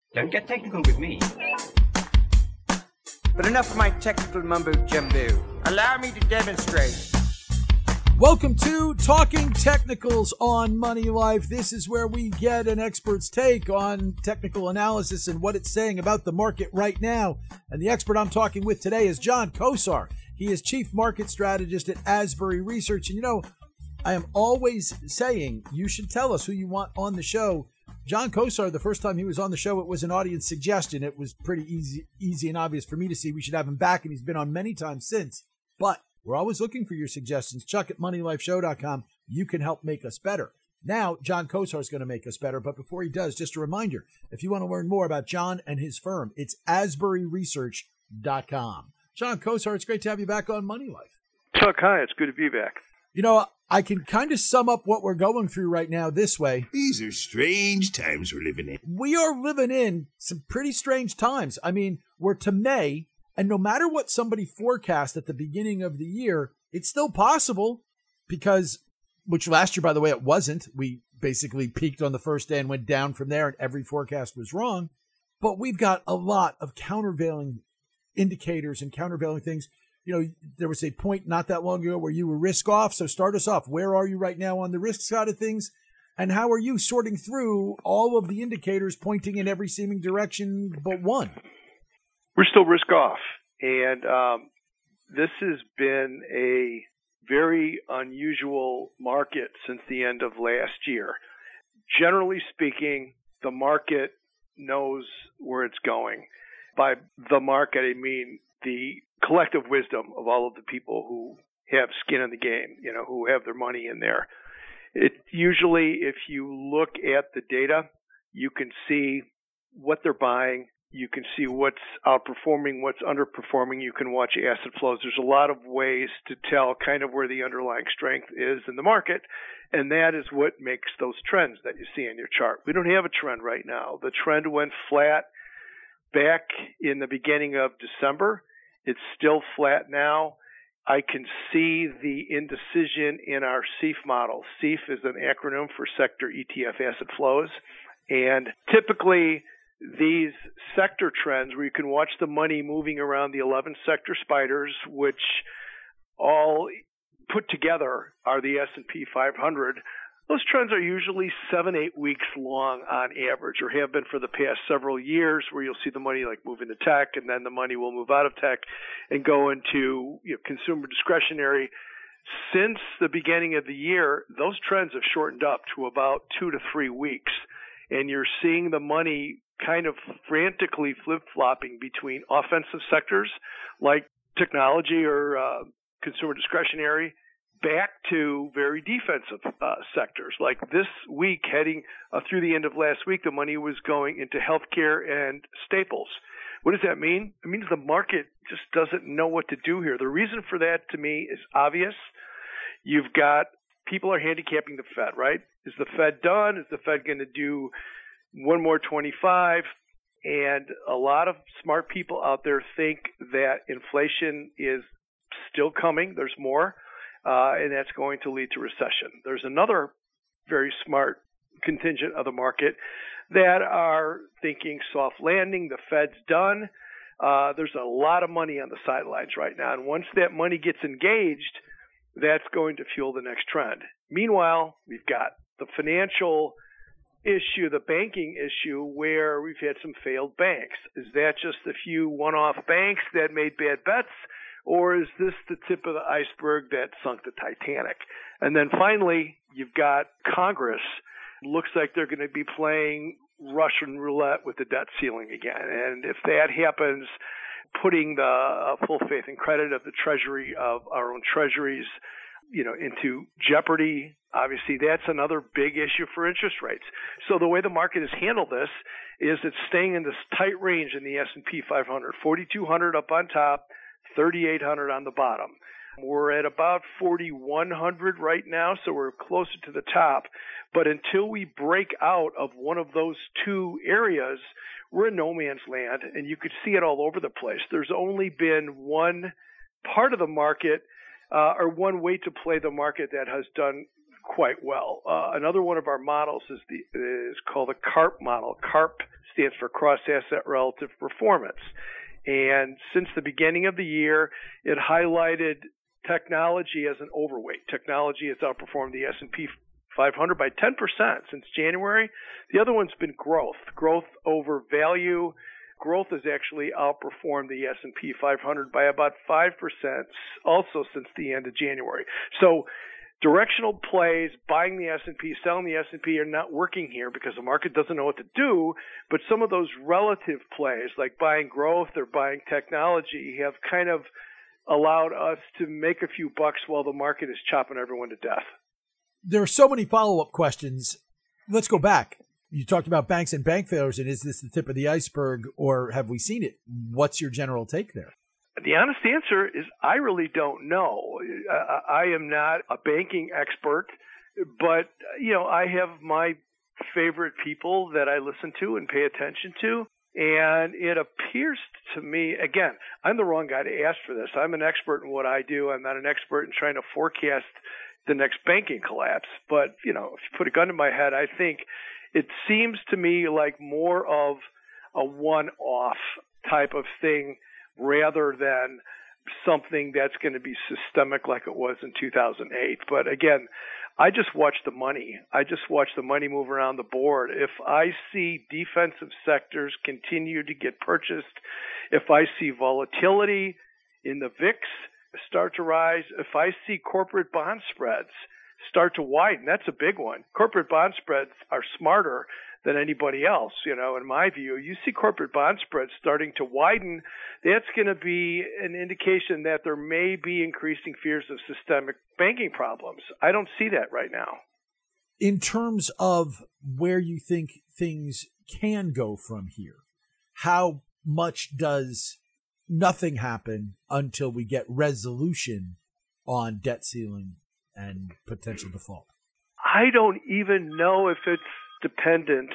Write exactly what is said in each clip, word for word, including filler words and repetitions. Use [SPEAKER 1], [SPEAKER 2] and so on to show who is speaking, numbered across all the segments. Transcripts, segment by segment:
[SPEAKER 1] Don't get technical with me.
[SPEAKER 2] But enough of my technical mumbo-jumbo. Allow me to demonstrate.
[SPEAKER 3] Welcome to Talking Technicals on Money Life. This is where we get an expert's take on technical analysis and what it's saying about the market right now. And the expert I'm talking with today is John Kosar. He is Chief Market Strategist at Asbury Research. And you know, I am always saying you should tell us who you want on the show. John Kosar, the first time he was on the show, it was an audience suggestion. It was pretty easy, easy and obvious for me to see we should have him back, and he's been on many times since. But we're always looking for your suggestions. Chuck at money life show dot com. You can help make us better. Now, John Kosar is going to make us better. But before he does, just a reminder, if you want to learn more about John and his firm, it's asbury research dot com. John Kosar, it's great to have you back on Money Life.
[SPEAKER 4] Chuck, hi. It's good to be back.
[SPEAKER 3] You know, I can kind of sum up what we're going through right now this way.
[SPEAKER 5] These are strange times we're living in.
[SPEAKER 3] We are living in some pretty strange times. I mean, we're to May. And no matter what somebody forecast at the beginning of the year, it's still possible because, which last year, by the way, it wasn't. We basically peaked on the first day and went down from there, and every forecast was wrong. But we've got a lot of countervailing indicators and countervailing things. You know, there was a point not that long ago where you were risk off. So start us off. Where are you right now on the risk side of things? And how are you sorting through all of the indicators pointing in every seeming direction but one?
[SPEAKER 4] We're still risk off, and um, this has been a very unusual market since the end of last year. Generally speaking, the market knows where it's going. By the market, I mean the collective wisdom of all of the people who have skin in the game, you know, who have their money in there. It usually, if you look at the data, you can see what they're buying. You can see what's outperforming, what's underperforming. You can watch asset flows. There's a lot of ways to tell kind of where the underlying strength is in the market, and that is what makes those trends that you see in your chart. We don't have a trend right now. The trend went flat back in the beginning of December. It's still flat now. I can see the indecision in our S E F model. S E F is an acronym for Sector E T F Asset Flows, and typically these sector trends where you can watch the money moving around the eleven sector spiders, which all put together are the S and P five hundred, those trends are usually seven, eight weeks long on average, or have been for the past several years, where you'll see the money like move into tech, and then the money will move out of tech and go into, you know, consumer discretionary. Since the beginning of the year, those trends have shortened up to about two to three weeks, and you're seeing the money kind of frantically flip-flopping between offensive sectors like technology or uh, consumer discretionary back to very defensive uh, sectors. Like this week, heading uh, through the end of last week, the money was going into healthcare and staples. What does that mean? It means the market just doesn't know what to do here. The reason for that, to me, is obvious. You've got people are handicapping the Fed, right? Is the Fed done? Is the Fed going to do one more twenty-five? And a lot of smart people out there think that inflation is still coming. There's more, uh, and that's going to lead to recession. There's another very smart contingent of the market that are thinking soft landing. The Fed's done. Uh, there's a lot of money on the sidelines right now. And once that money gets engaged, that's going to fuel the next trend. Meanwhile, we've got the financial issue, the banking issue, where we've had some failed banks. Is that just a few one-off banks that made bad bets, or is this the tip of the iceberg that sunk the Titanic? And then finally, you've got Congress. Looks like they're going to be playing Russian roulette with the debt ceiling again. And if that happens, putting the uh, full faith and credit of the Treasury, of our own treasuries, you know, into jeopardy. Obviously, that's another big issue for interest rates. So the way the market has handled this is it's staying in this tight range in the S and P five hundred, forty-two hundred up on top, thirty-eight hundred on the bottom. We're at about forty-one hundred right now, so we're closer to the top. But until we break out of one of those two areas, we're in no man's land, and you could see it all over the place. There's only been one part of the market uh, or one way to play the market that has done quite well. Uh, another one of our models is the is called the CARP model, CARP stands for cross-asset relative performance. And since the beginning of the year, it highlighted technology as an overweight. Technology has outperformed the S and P five hundred by ten percent since January. The other one's been growth. Growth over value. Growth has actually outperformed the S and P five hundred by about five percent also since the end of January. So directional plays, buying the S and P, selling the S and P are not working here because the market doesn't know what to do. But some of those relative plays, like buying growth or buying technology, have kind of allowed us to make a few bucks while the market is chopping everyone to death.
[SPEAKER 3] There are so many follow-up questions. Let's go back. You talked about banks and bank failures, and is this the tip of the iceberg, or have we seen it? What's your general take there?
[SPEAKER 4] The honest answer is I really don't know. I am not a banking expert, but, you know, I have my favorite people that I listen to and pay attention to. And it appears to me, again, I'm the wrong guy to ask for this. I'm an expert in what I do. I'm not an expert in trying to forecast the next banking collapse. But, you know, if you put a gun to my head, I think it seems to me like more of a one-off type of thing rather than something that's going to be systemic like it was in two thousand eight. But again, I just watch the money. I just watch the money move around the board. If I see defensive sectors continue to get purchased, if I see volatility in the V I X start to rise, if I see corporate bond spreads start to widen, that's a big one. Corporate bond spreads are smarter than anybody else, you know, in my view. You see corporate bond spreads starting to widen, that's going to be an indication that there may be increasing fears of systemic banking problems. I don't see that right now.
[SPEAKER 3] In terms of where you think things can go from here, how much does nothing happen until we get resolution on debt ceiling and potential default?
[SPEAKER 4] I don't even know if it's dependent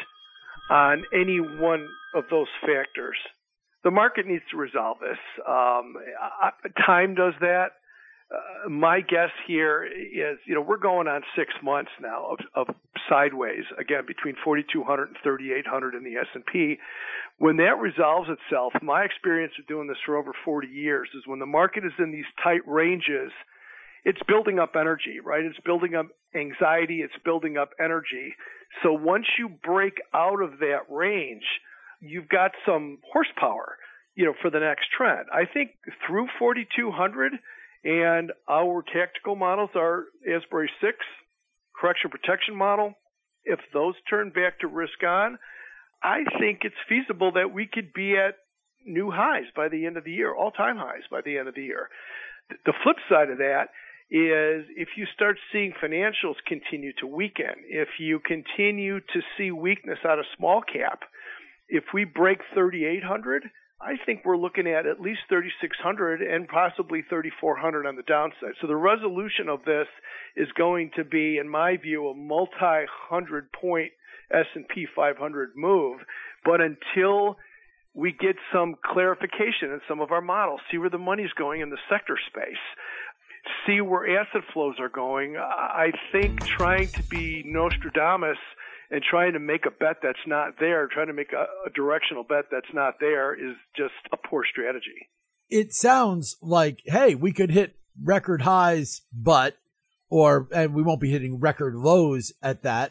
[SPEAKER 4] on any one of those factors. The market needs to resolve this. Um, time does that. Uh, my guess here is, you know, we're going on six months now of, of sideways, again, between forty-two hundred and thirty-eight hundred in the S and P. When that resolves itself, my experience of doing this for over forty years is when the market is in these tight ranges, it's building up energy, right? It's building up anxiety. It's building up energy. So once you break out of that range, you've got some horsepower, you know, for the next trend. I think through forty-two hundred and our tactical models, our Asbury six correction protection model, if those turn back to risk on, I think it's feasible that we could be at new highs by the end of the year, all-time highs by the end of the year. The flip side of that is if you start seeing financials continue to weaken, if you continue to see weakness out of small cap, if we break thirty-eight hundred, I think we're looking at at least thirty-six hundred and possibly thirty-four hundred on the downside. So the resolution of this is going to be, in my view, a multi-hundred point S and P five hundred move. But until we get some clarification in some of our models, see where the money's going in the sector space, see where asset flows are going, I think trying to be Nostradamus and trying to make a bet that's not there, trying to make a, a directional bet that's not there is just a poor strategy.
[SPEAKER 3] It sounds like, hey, we could hit record highs, but, or, and we won't be hitting record lows at that.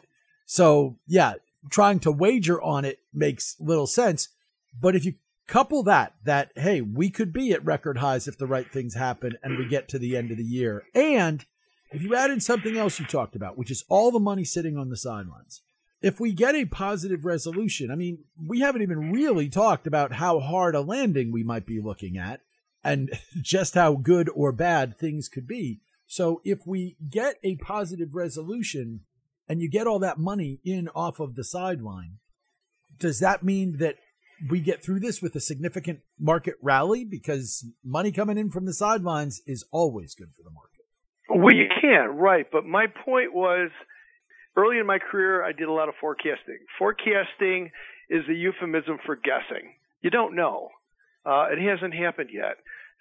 [SPEAKER 3] So yeah, trying to wager on it makes little sense. But if you couple that, that, hey, we could be at record highs if the right things happen and we get to the end of the year. And if you add in something else you talked about, which is all the money sitting on the sidelines, if we get a positive resolution, I mean, we haven't even really talked about how hard a landing we might be looking at and just how good or bad things could be. So if we get a positive resolution and you get all that money in off of the sideline, does that mean that we get through this with a significant market rally? Because money coming in from the sidelines is always good for the market.
[SPEAKER 4] Well, you can, right. But my point was, early in my career, I did a lot of forecasting. Forecasting is a euphemism for guessing. You don't know. Uh, it hasn't happened yet.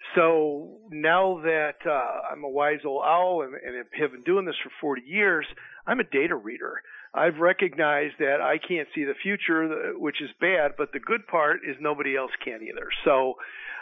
[SPEAKER 4] So now that uh, I'm a wise old owl and, and have been doing this for forty years, I'm a data reader. I've recognized that I can't see the future, which is bad, but the good part is nobody else can either. So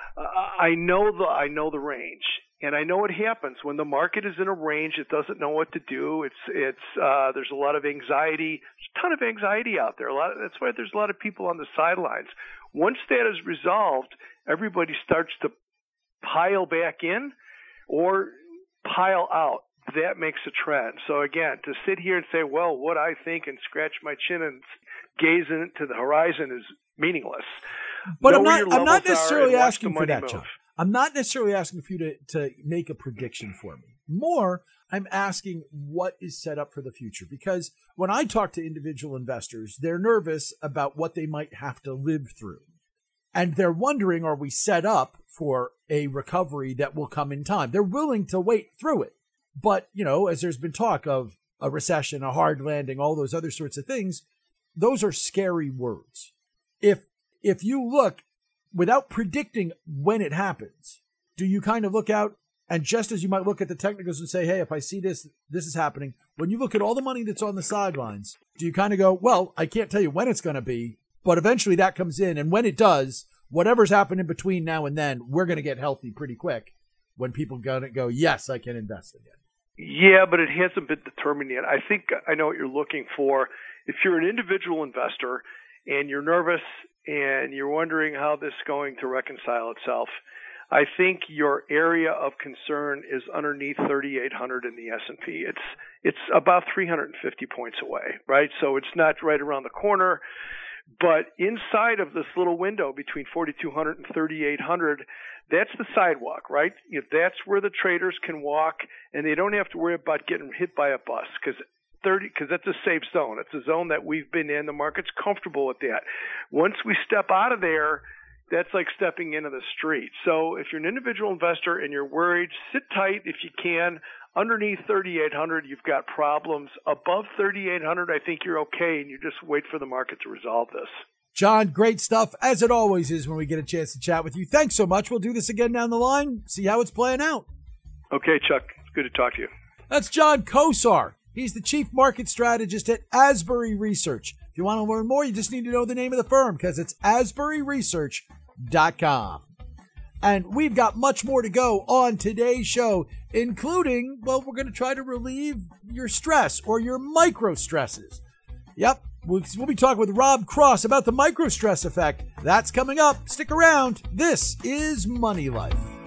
[SPEAKER 4] uh, I know the I know the range, and I know what happens when the market is in a range. It doesn't know what to do. It's it's uh, there's a lot of anxiety. There's a ton of anxiety out there. A lot of, that's why there's a lot of people on the sidelines. Once that is resolved, everybody starts to pile back in or pile out. That makes a trend. So again, to sit here and say, well, what I think and scratch my chin and gaze into the horizon is meaningless.
[SPEAKER 3] But
[SPEAKER 4] know
[SPEAKER 3] I'm not, I'm not necessarily asking for that,
[SPEAKER 4] move.
[SPEAKER 3] John. I'm not necessarily asking for you to, to make a prediction for me. More, I'm asking what is set up for the future. Because when I talk to individual investors, they're nervous about what they might have to live through. And they're wondering, are we set up for a recovery that will come in time? They're willing to wait through it. But, you know, as there's been talk of a recession, a hard landing, all those other sorts of things, those are scary words. If if you look, without predicting when it happens, do you kind of look out and just as you might look at the technicals and say, hey, if I see this, this is happening, when you look at all the money that's on the sidelines, do you kind of go, well, I can't tell you when it's going to be, but eventually that comes in. And when it does, whatever's happened in between now and then, we're going to get healthy pretty quick when people going to go, yes, I can invest again.
[SPEAKER 4] Yeah, but it hasn't been determined yet. I think I know what you're looking for. If you're an individual investor and you're nervous and you're wondering how this is going to reconcile itself, I think your area of concern is underneath thirty-eight hundred in the S and P. It's it's about three hundred fifty points away, right? So it's not right around the corner. But inside of this little window between forty-two hundred and thirty-eight hundred, that's the sidewalk, right? You know, that's where the traders can walk, and they don't have to worry about getting hit by a bus because thirty, because that's a safe zone. It's a zone that we've been in. The market's comfortable with that. Once we step out of there, that's like stepping into the street. So if you're an individual investor and you're worried, sit tight if you can. Underneath thirty-eight hundred, you've got problems. Above thirty-eight hundred, I think you're okay, and you just wait for the market to resolve this.
[SPEAKER 3] John, great stuff, as it always is when we get a chance to chat with you. Thanks so much. We'll do this again down the line, see how it's playing out.
[SPEAKER 4] Okay, Chuck. It's good to talk to you.
[SPEAKER 3] That's John Kosar. He's the chief market strategist at Asbury Research. If you want to learn more, you just need to know the name of the firm because it's asbury research dot com. And we've got much more to go on today's show, including, well, we're going to try to relieve your stress or your micro stresses. Yep, we'll, we'll be talking with Rob Cross about the micro stress effect. That's coming up. Stick around. This is Money Life.